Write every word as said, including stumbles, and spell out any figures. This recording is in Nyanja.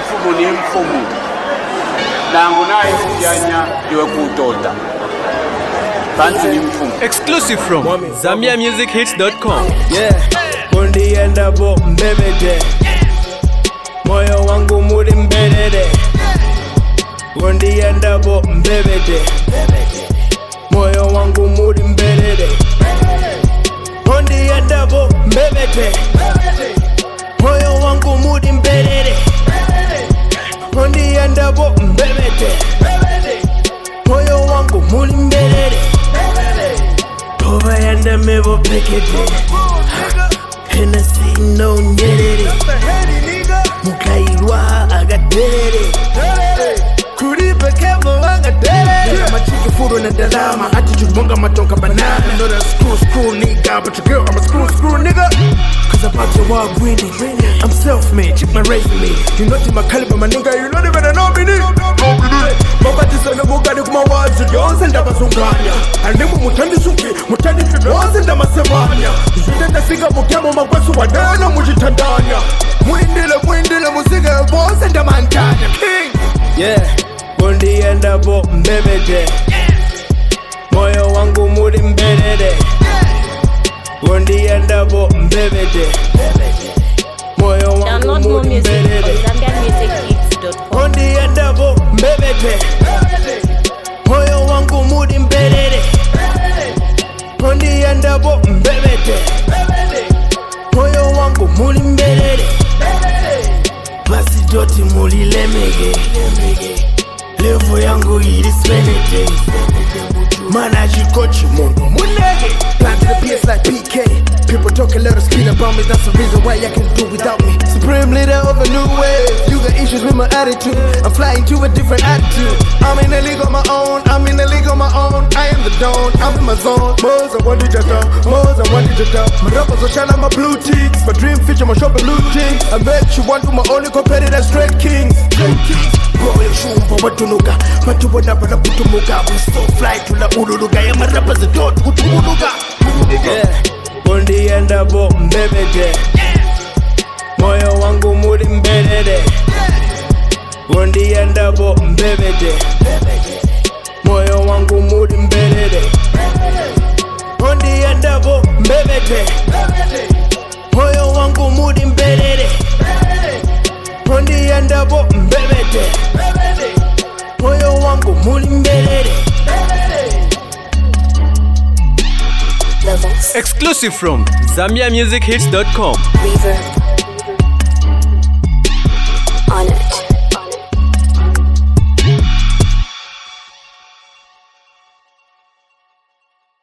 mfumu ni mfumu nangu naye kujanya iwe kutota bantu ni mfumu. Exclusive from Zambia Music Hits dot com. Yeah, kundi enda bo mbebede, moyo wangu muri mbelele. Kundi enda bo mbebede, moyo wangu muri mbelele. Kundi enda bo mbebede, moyo wangu muri mbelele. Kundi enda bo mbebede, moyo wangu muri mbelele. Over yanda mebo pekete, Hennessy no nyerere, mukairwa agaterere, kuri pekebo agaterere. Machiki furu na dalama, attitude monga matonka banana. Not a screw screw nigga, but your girl I'm a screw screw nigga. Cause I'm out your wild greedy, I'm self-made, check my resume. You not in my caliber, my nigga, you not even know me. Mabati sana mugani kuma wazi yonse ndabazunganya. Alimu mutandi suki, mutandi fibonse ndamasebanya. Zitenda siga mugemo magwesu wadena mujitandanya. Mwindile mwindile musige bonse ndamantanya. King yeah, kundi enda bo mbebede, moyo wangu muri mbelele. Kundi enda bo mbebede, moyo wangu muri mbelele. Kundi enda bo mbebede, moyo wangu muri mbelele. Kundi enda bo mbebede, moyo wangu muri mbelele. Basi joti muri lemege, levo yangu iri swenete. Manaji kochi mundu munege. Plan to the P S like P K. People talk a little speed about me, that's the reason why I can do without me. Supreme leader of a new wave. You got issues with my attitude, I'm flying to a different attitude. I'm in a league on my own, I'm in a league on my own. I am the dawn, I'm in my zone. Mo's I want it to talk, Mo's I want it to talk. My rappers will shine on my blue cheeks. My dream feature, my shop and blue jeans. I bet you want to my only competitor, straight kings. Straight kings. Boy, shumpa watunuka, matu wanapana kutumuka. We so fly to la ururuga, ya my rappers are dot kutumunuka. Yeah, kundi enda bo mbebede, moyo wangu muri mbelele. Kundi enda bo mbebede, moyo wangu muri mbelele. Kundi enda bo mbebede, moyo wangu muri mbelele. Kundi enda bo mbebede, moyo wangu muri mbelele. Exclusive from Zambia Music Hits dot com. Reverb.